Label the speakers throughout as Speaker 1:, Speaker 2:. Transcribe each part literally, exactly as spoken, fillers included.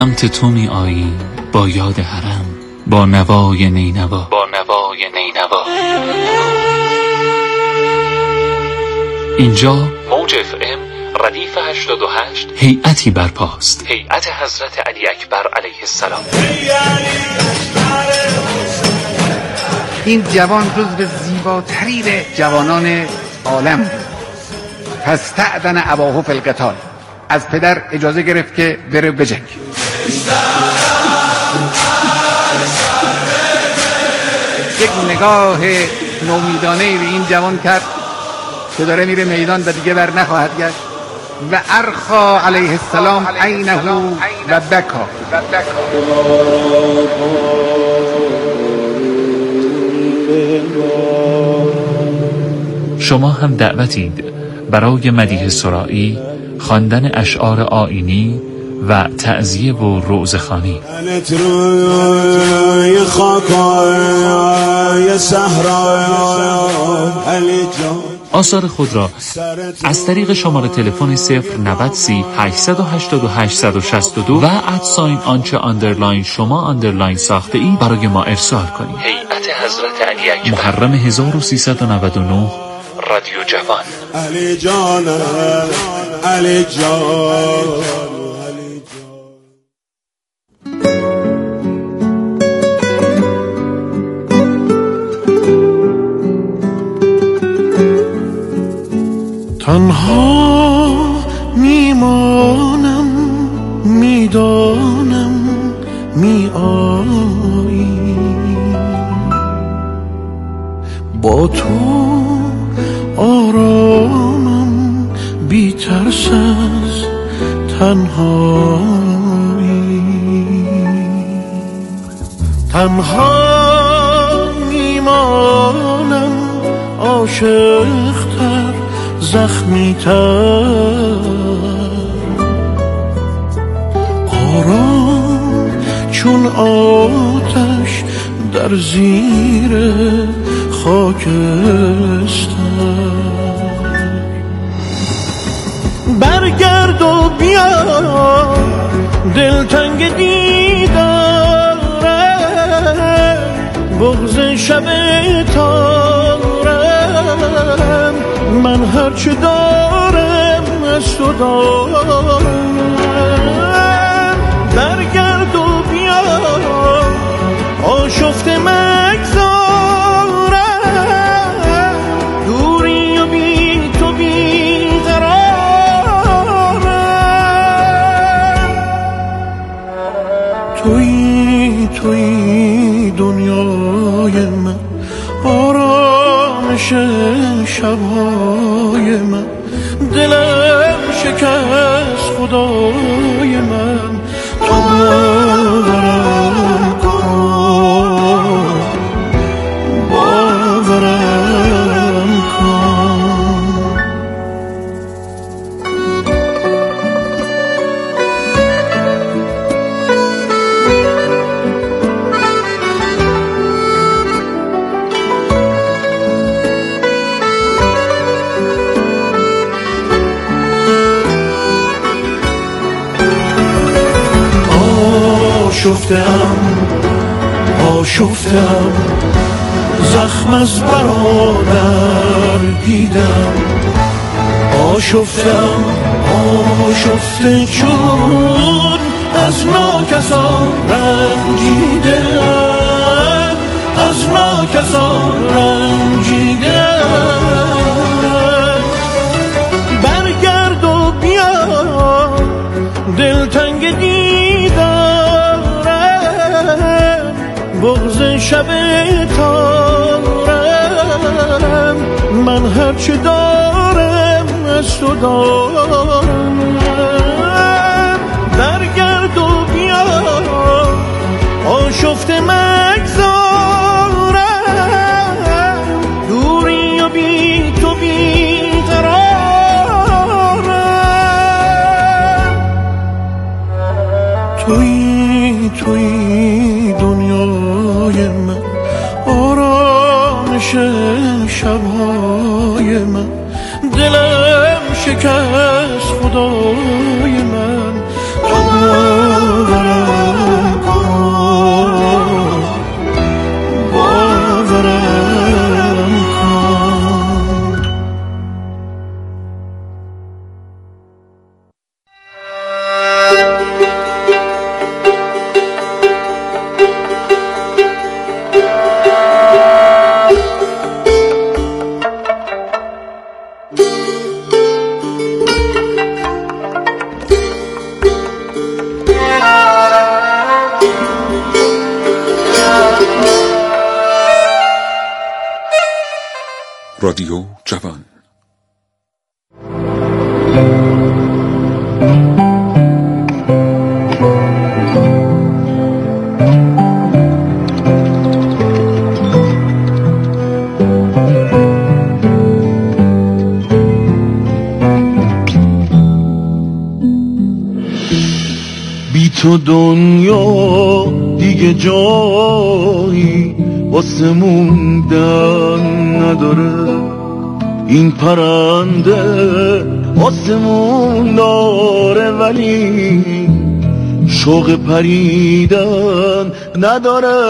Speaker 1: سمت تو می آیی با یاد حرم، با نوای نینوا، با نوای نینوا. اینجا موج اف ام ردیف هشتاد و هشت هیئتی برپاست، هیئت حضرت علی اکبر علیه السلام.
Speaker 2: این جوان جزو زیباترین جوانان عالم بود. فاستأذن اباه فی القتال، از پدر اجازه گرفت که بره بجنگ. یک نگاه نومیدانه به این جوان کرد که داره میره میدان و دیگه بر نخواهد گشت و ارخا علیه السلام عینه و بکا.
Speaker 1: شما هم دعوتید برای مدیح سرائی، خواندن اشعار آیینی و تعزیه و روزخوانی. آثار خود را از طریق شماره تلفن صفر نود سی هشتصد و هشتاد و هشت صد و شصت و دو و ادساین آنچه آندرلاین شما آندرلاین ساخته ای برای ما ارسال کنید. هیئت حضرت علی اکبر، محرم هزار و سیصد و نود و نه، رادیو جوان. علی جان، علی جان.
Speaker 3: تنها میمانم، میدانم می آیی، با تو آرامم، بی ترس از تنهایی. تنها میمانم، عاشق‌تر، زخمی تر، آرام چون آتش در زیر خاکستر. برگرد و بیا، دلتنگ دیداره، بغض شب تارم، من هرچه دارم از تو دارم. برگرد و بیا، آشفته مگذارم، دوری و بی تو بیقرارم. تویی تویی دنیای من، آرامش شبهای من، دلم شکست خدای من، تو باورم کن، باورم کن. آشفتم، آشفتم، زخم از برادر دیدم. آشفتم، آشفته چون از ناکسان رنجیدم، از ناکسان رنجیدم. برگرد و بیا، دلتنگ دیدارم، بغض شب تارم، من هرچه دارم از تو دارم. برگرد و بیا، آشفته مگذارم، دوری و بی تو بیقرارم. تویی تویی دنیای من، آرامش شبهای من، دلم شکست خدای من، تو باورم کن باورم کن.
Speaker 4: رادیو جوان.
Speaker 3: بی تو دنیا دیگه جایی واسه موندن نداره، این پرنده آسمون داره ولی شوق پریدن نداره.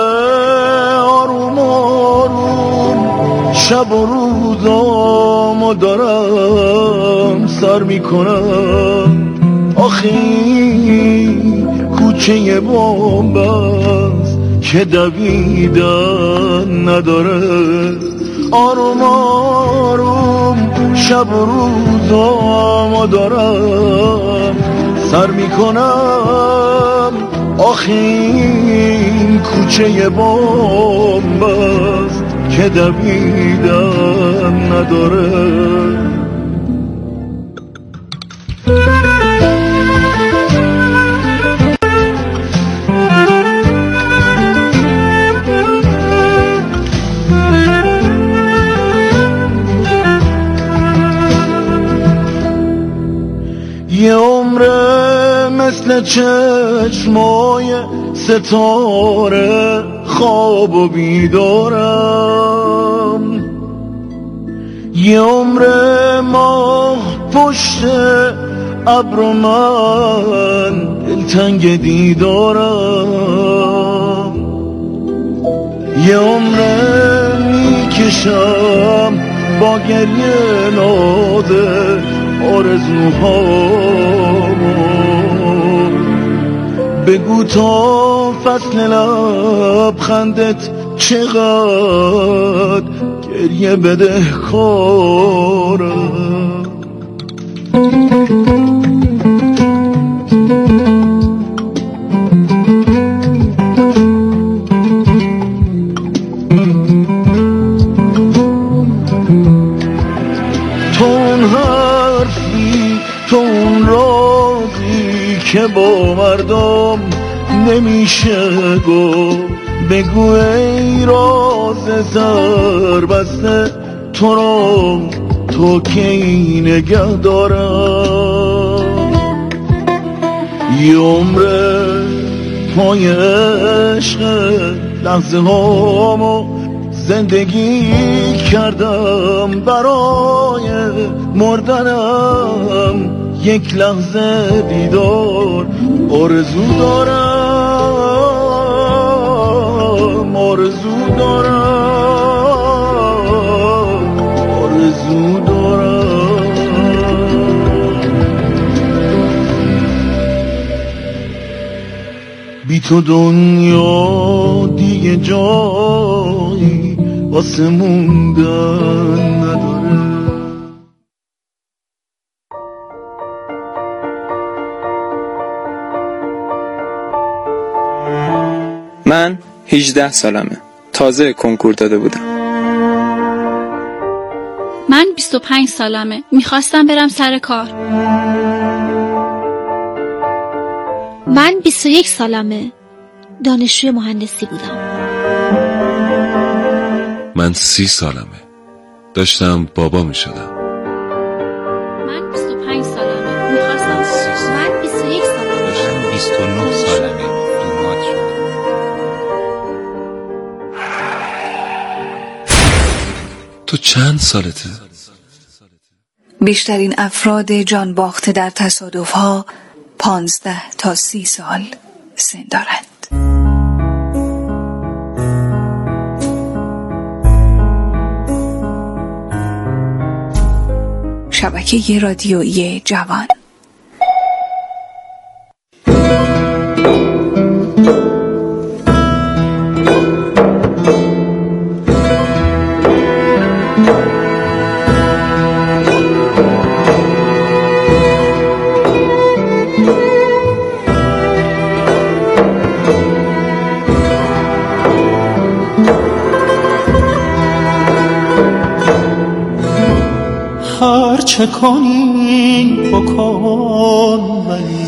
Speaker 3: آروم آروم شب و روزامو دارم سر میکنم، آخه این کوچه بامبست که دویدن نداره. آروم آروم شب و روزامو دارم سر میکنم، آخه این کوچه بامبست که دویدن نداره. یه عمره مثل چشمای ستاره خواب و بیدارم، یه عمره ماه پشت ابر و من دلتنگ دیدارم، یه عمره میکشم با گریه نازه آرزوهامو. بگو تا فصل لبخندت چقدر گریه بدهکارم. تو اون حرفی تو اون رازی که با مردم نمیشه گفت، بگو ای راز سر بسته تو رو تو کی نگه دارم. یه عمره پای عشق لحظه هامو زندگی کردم، برای مردنم یک لحظه دیدار آرزو دارم، آرزو دارم، آرزو دارم. بی تو دنیا دیگه جایی واسه موندن نداره.
Speaker 5: من هجده سالمه، تازه کنکور داده بودم.
Speaker 6: من بیست و پنج سالمه، میخواستم برم سر کار.
Speaker 7: من بیست و یک سالمه، دانشجوی مهندسی بودم.
Speaker 4: من سی سالمه، داشتم بابا می شدم.
Speaker 6: من بیست و پنج سالمه، میخواستم. من بیست و یک سالمه،
Speaker 8: داشتم بیست و نه سالمه، دومات شدم.
Speaker 4: تو چند سالته؟
Speaker 9: بیشترین افراد جان باخته در تصادف‌ها پانزده تا سی سال سن دارند. شبکه رادیویی جوان.
Speaker 3: چه کنی بکن ولی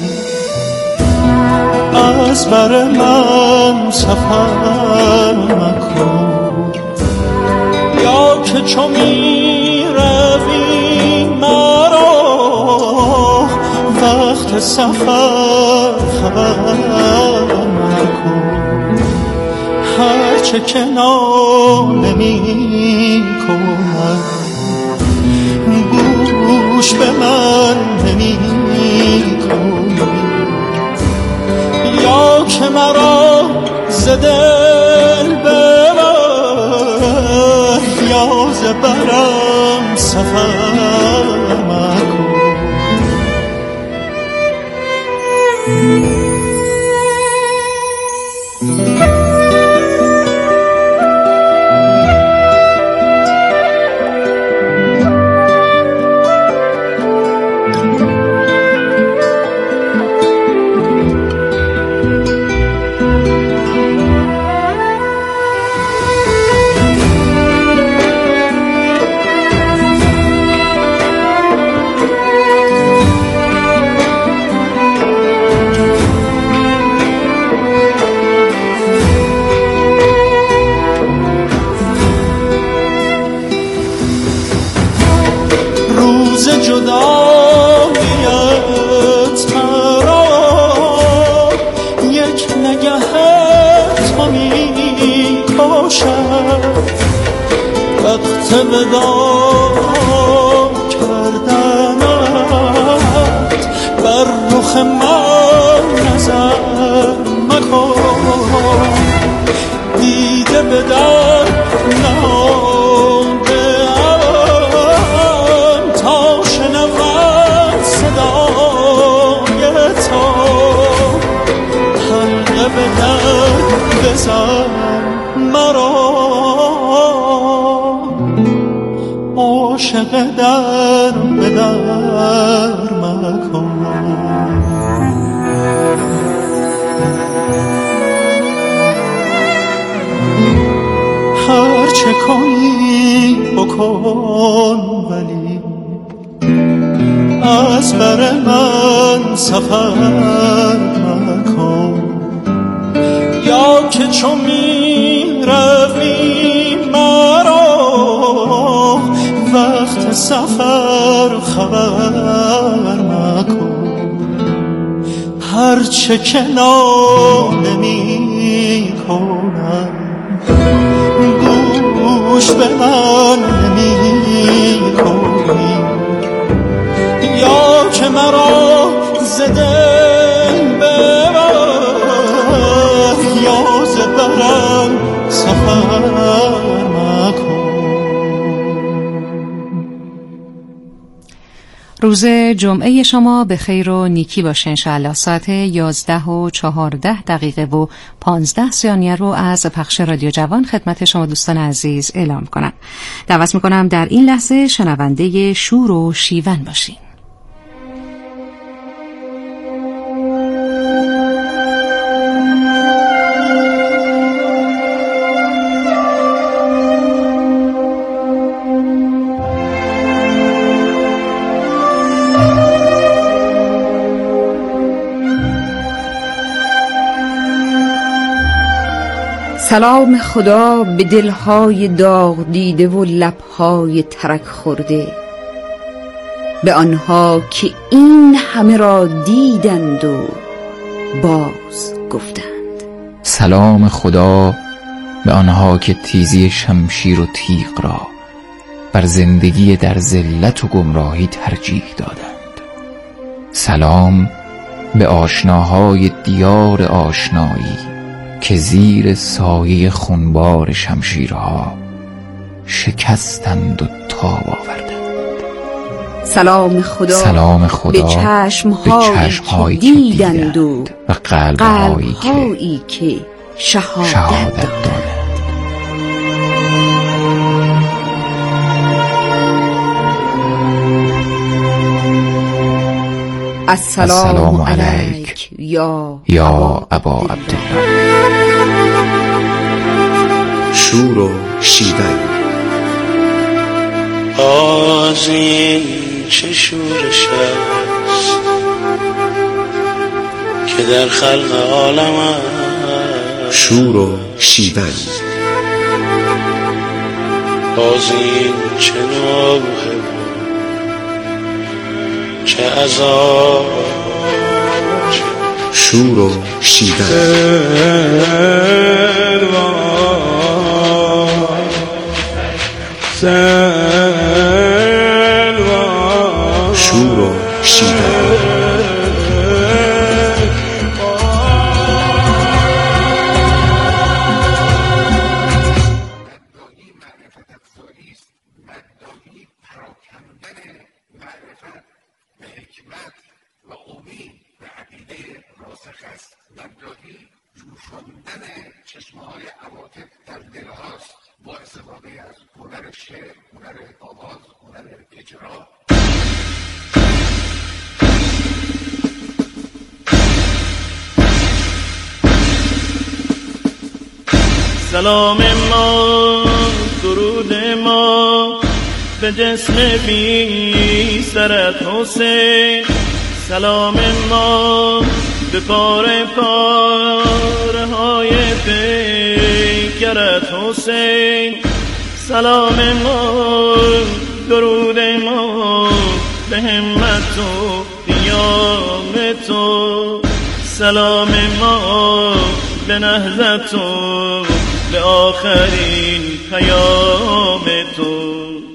Speaker 3: از بر من سفر مکن، یا که چو می روی مرا وقت سفر خبر مکن. هرچه که ناله می کنم گوش به من نمی کنی، یا که مرا ز دل ببر یا ز برم سفر مکن. وقت وداع کردنت بر رخ من نظر مکن، دیده به در نهاده‌ام تا شنود صدای تو، حلقه به در بزن مرا عاشق در به در مکن. هر چه کنی بکن ولی از بر من سفر مکن، یا که چو می روی مرا وقت سفر خبر مکن. هر چه که ناله می کنم گوش به من نمی کنی، یا که مرا ز دل ببر یا ز برم سفر مکن.
Speaker 10: روز جمعه شما به خیر و نیکی باشه انشاءالله. ساعت یازده و چهارده دقیقه و پانزده ثانیه رو از پخش رادیو جوان خدمت شما دوستان عزیز اعلام کنم. دعوت میکنم در این لحظه شنونده شور و شیون باشین.
Speaker 11: سلام خدا به دلهای داغ دیده و لبهای ترک خورده، به آنها که این همه را دیدند و باز گفتند.
Speaker 12: سلام خدا به آنها که تیزی شمشیر و تیغ را بر زندگی در ذلت و گمراهی ترجیح دادند. سلام به آشناهای دیار آشنایی که زیر سایه خونبار شمشیرها شکستند و تاب آوردند.
Speaker 11: سلام خدا,
Speaker 12: سلام خدا
Speaker 11: به چشمهایی که دیدند و
Speaker 12: و قلبهایی
Speaker 11: قلبهایی که شهادت,
Speaker 12: شهادت
Speaker 11: دادند.
Speaker 12: دادند.
Speaker 11: السلام علیک یا
Speaker 12: یا ابا عبدالله.
Speaker 13: شور و شیون.
Speaker 3: باز این چه شورش است که در خلق عالم است.
Speaker 13: شور و شیون.
Speaker 3: باز این چه نوحه چه عذاب.
Speaker 13: شور و شیون. شور و شیون.
Speaker 3: سلام ما درود ما به جسم بی سرت حسین. سلام ما به پاره پاره های پیکرت حسین. سلام ما درود ما به همت و قیام تو. سلام ما به نهضت و به آخرین پیام تو.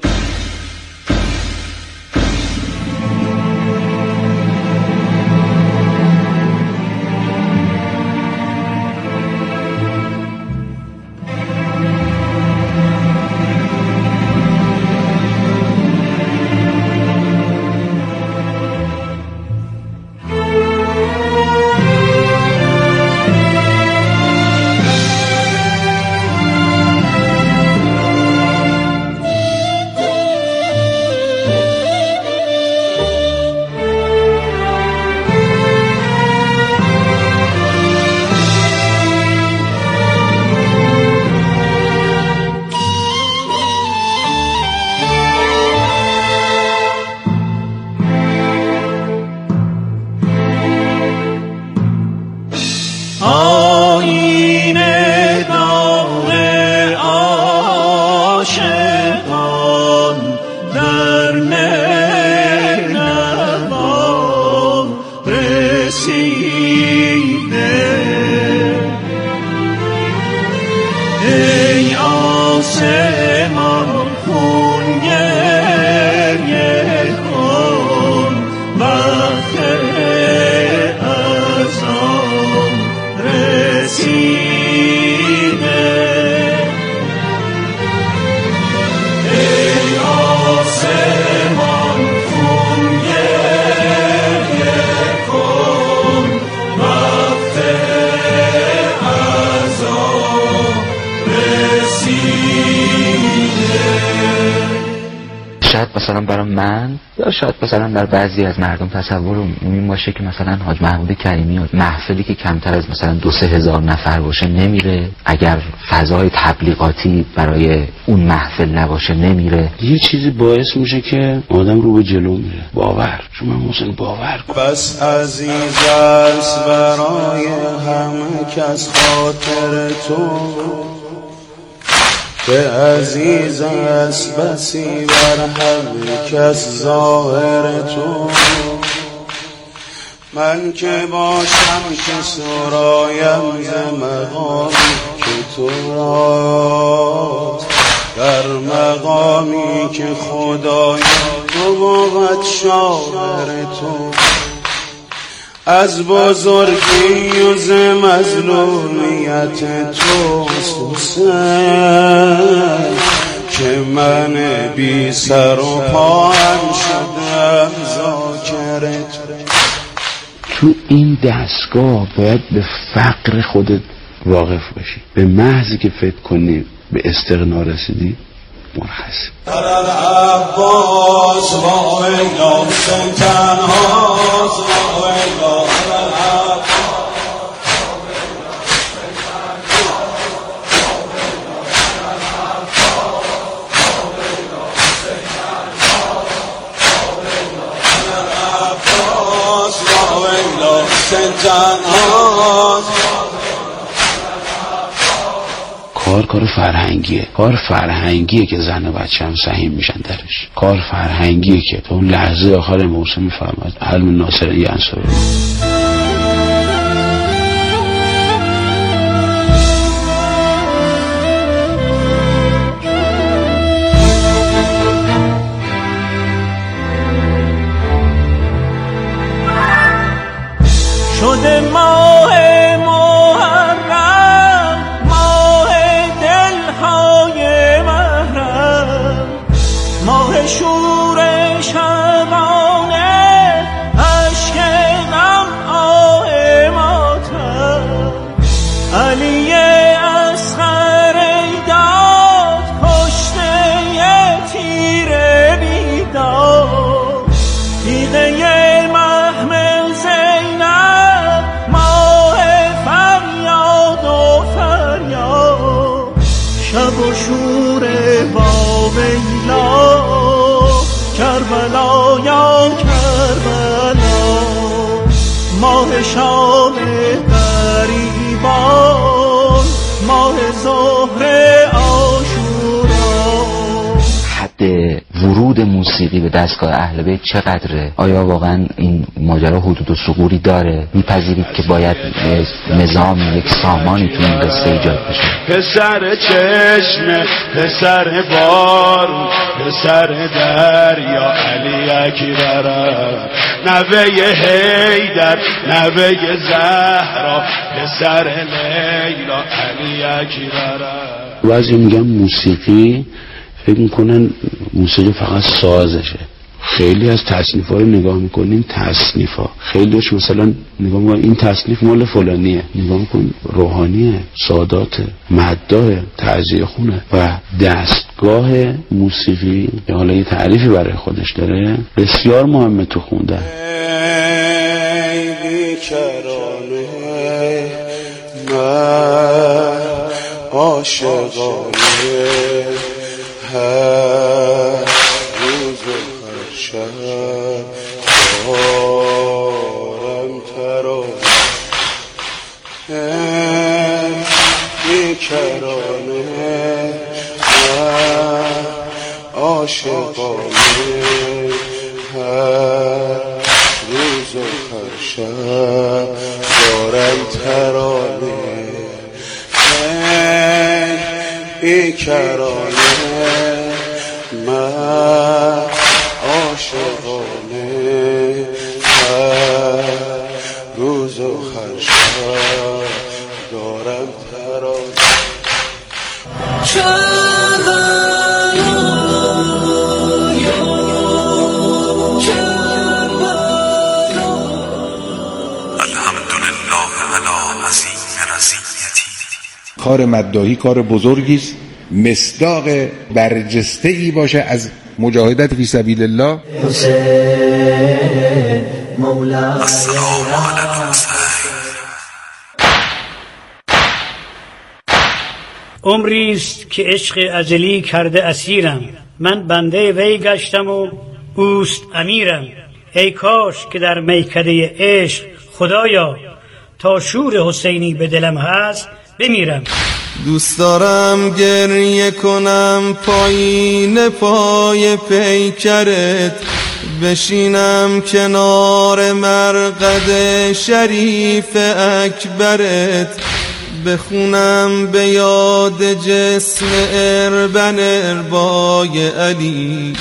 Speaker 14: مثلا برای من یا شاید مثلا در بعضی از مردم تصور این باشه که مثلا حاج محمود کریمی محفلی که کمتر از مثلا دو سه هزار نفر باشه نمیره، اگر فضای تبلیغاتی برای اون محفل نباشه نمیره.
Speaker 15: یه چیزی باعث میشه که آدم رو به جلو میره. باور، چون من مثلا باور کنم.
Speaker 3: بس عزیز است برای همه کس خاطر تو، که عزیز است بسی بر همه کس ظاهر تو. من که باشم که سرایم ز مقامی که تو راست، در مقامی که خدای تو بود شاعر تو. از بزرگی و ز مظلومیت توست حسین که من بی سر و پاهم شدم ذاکرت.
Speaker 15: تو این دستگاه باید به فقر خودت واقف باشی. به محضی که فکر کنی به استغنا رسیدی مرخصی.
Speaker 3: عباس و ایلا سنتنهاز و ایلا
Speaker 15: کار کار فرهنگیه. کار فرهنگیه که زن و بچه هم سهیم میشن درش. کار فرهنگیه که تا اون لحظه آخر موسم میفرماد علم ناصری انصاری.
Speaker 16: شده ماه محرم، ماه دلهای محرم، ماه شور شبانه، اشک غم آه ماتم. علی اصغر ایداد کشته تیر بیداد، دیده محمل زینب ماه فریاد و فریاد. شب و شور باویلا کربلا یا کربلا، ماه شام غریبان، ماه ظهر عاشورا.
Speaker 14: حد ورود موسیقی به دستگاه اهل بیت چقدره؟ آیا واقعا این ماجرا حدود و ثغوری داره؟ میپذیرید که باید نظام یک سامانی تو این قصه ایجاد بشه؟
Speaker 3: پسر چشم، پسر بارون، پسر دریا علی اکبر، نوه حیدر، نوه زهرا، پسر لیلا علی اکبر.
Speaker 15: بعضی میگن موسیقی فکر میکنن موسیقی فقط سازشه. خیلی از تصنیف‌ها رو نگاه میکنین تصنیف‌ها خیلیش مثلا نگاه میکنین این تصنیف مال فلانیه، نگاه میکنین روحانیه، ساداته، مداحه، تعزیه خونه. و دستگاه موسیقی که حالا یه تعریفی برای خودش داره بسیار مهمه تو خوندن.
Speaker 3: ای بیکرانه من عاشقانه هر روز و هر شب دارم ترانه. ای بیکرانه من عاشقانه هر روز و هر شب دارم ترانه. ای بیکرانه من عاشقانه هر روز و هر شب دارم ترانه.
Speaker 13: الحمدلله علی عظیم رضیتی.
Speaker 17: کار مداحی کار بزرگی است، مصداق برجسته ای باشه از مجاهدت فی سبیل الله.
Speaker 13: السلام علی الحسین.
Speaker 16: عمریست که عشق ازلی کرده اسیرم، من بنده وی گشتم و اوست امیرم. ای کاش که در میکده عشق خدایا تا شور حسینی به دلم هست بمیرم.
Speaker 18: دوست دارم گریه کنم پایین پای پیکرت، بشینم کنار مرقد شریف اکبرت، بخونم به یاد جسم اربن اربای علی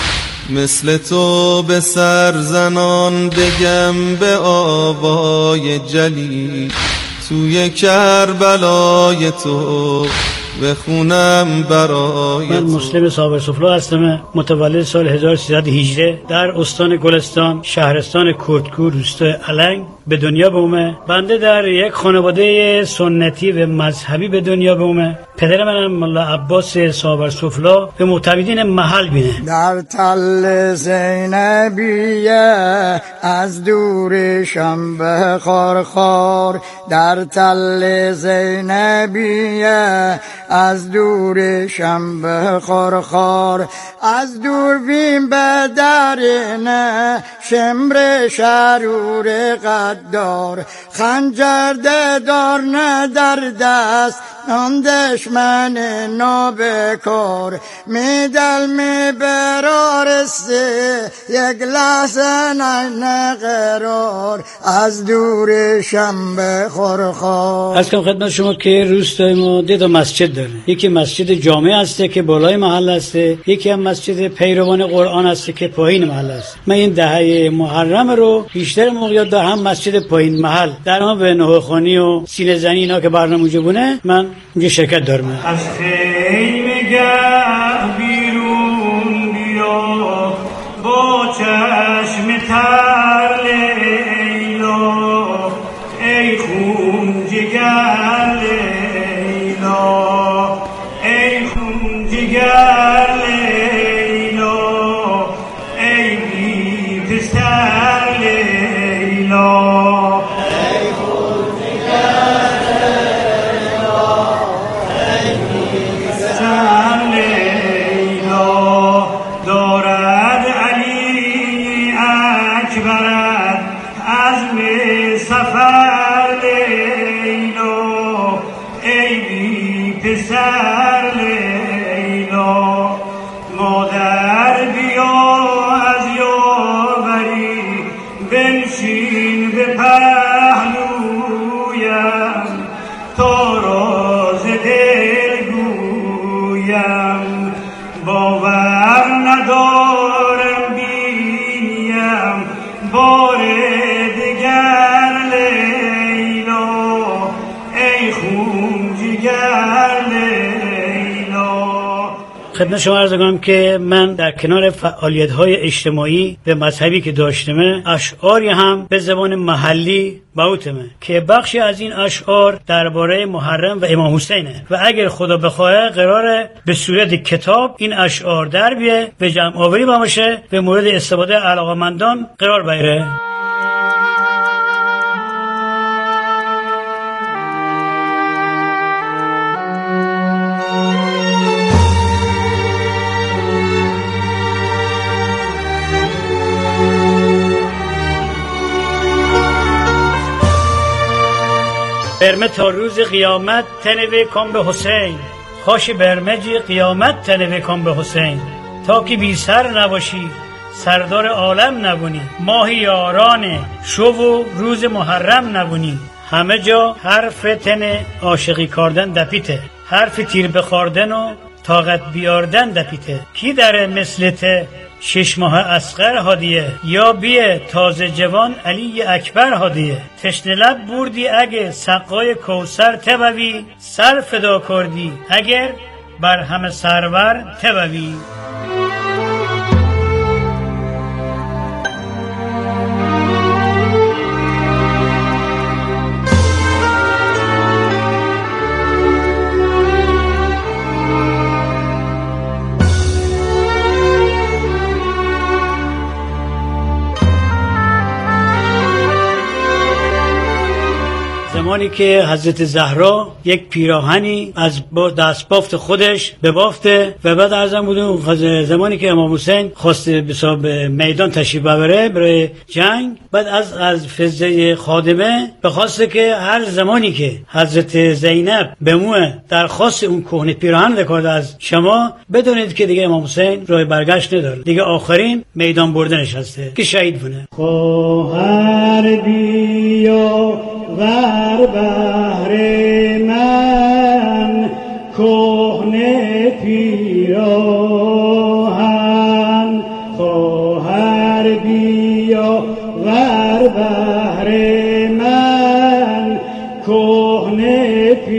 Speaker 18: مثل تو به سرزنان بگم به آوای جلی، توی کربلای تو بخونم برای
Speaker 16: من مسلم صابر سفلا هستم، متولد سال هزار و سیصد و هجده در استان گلستان شهرستان کردکور روستای النگ به دنیا بومه. بنده در یک خانواده سنتی و مذهبی به دنیا بومه. پدر منم مولا عباس صابر سفلا به معتقدین محل بینه.
Speaker 19: در تل زینبیه از دورشم به خارخار، در تل زینبیه از دورشم به خارخار، از دور بیم به درینه شمر شرور قدار، خنجر دار نه در دست آن دشمن نابکار، می دل می برارسته یک لحظه نه قرار، از دورشم به خارخار.
Speaker 16: از کم خدمت شما که روستای ما دو تا مسجد داره. یکی مسجد جامع هسته که بالای محل هسته، یکی هم مسجد پیروان قرآن هسته که پایین محل هست. من این دهه محرم رو بیشتر موقعیت در هم مسجد پایین محل در ما به نهوخانی و سینه زنی اینا که برنامه اونجا بونه من اونجا شرکت دارم. از خیمه گر بیرون بیا با چشم تر لیلا، ای خون جگر لیلا، ای خون جگر لیلا، ای بی پسر لیلا.
Speaker 20: پسر لیلا مادر بیا از یاوری بنشین به پهلویم تا راز دل گویم باور ندارم بینیم بار دگر لیلا ای خون جگر
Speaker 16: خدمت شما عرض کنم که من در کنار فعالیت‌های اجتماعی و مذهبی که داشتم اشعاری هم به زبان محلی باوتمه که بخشی از این اشعار درباره محرم و امام حسینه و اگر خدا بخواه قراره به صورت کتاب این اشعار در بیه و جمع آوری باشه و مورد استفاده علاقمندان قرار بگیره. برمه تا روز قیامت تنوی کن به حسین، خوش برمجی قیامت تنوی کن به حسین، تا که بی سر نباشی سردار عالم نبونی، ماه یاران شو و روز محرم نبونی، همه جا حرف تن عاشقی کردن دپیته، حرف تیر بخوردن و طاقت بیاردن دپیته، کی داره مثل ته شش ماه اصغر هادیه یا بیه تازه جوان علی اکبر هادیه، تشنه لب بردی اگه سقای کوثر تبوی، سر فدا کردی اگر بر همه سرور تبوی. زمانی که حضرت زهرا یک پیراهنی از دست بافت خودش به بافته و بعد ارزم بودم زمانی که امام حسین خواست به میدان تشریف ببره برای جنگ، بعد از از فضه خادمه بخواسته که هر زمانی که حضرت زینب به مو درخواست اون کهنه پیراهن بکرد از شما بدونید که دیگه امام حسین راه برگشت نداره، دیگه آخرین میدان بردنش هسته که شهید بونه.
Speaker 20: خواهر بیا ور بهره